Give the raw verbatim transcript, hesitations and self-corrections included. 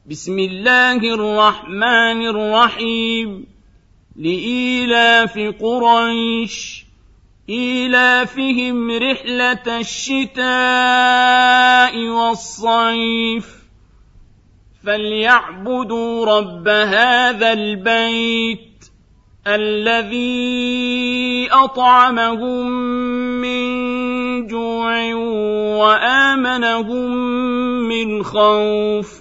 بسم الله الرحمن الرحيم لإيلاف قريش إيلافهم رحلة الشتاء والصيف فليعبدوا رب هذا البيت الذي أطعمهم من جوع وآمنهم من خوف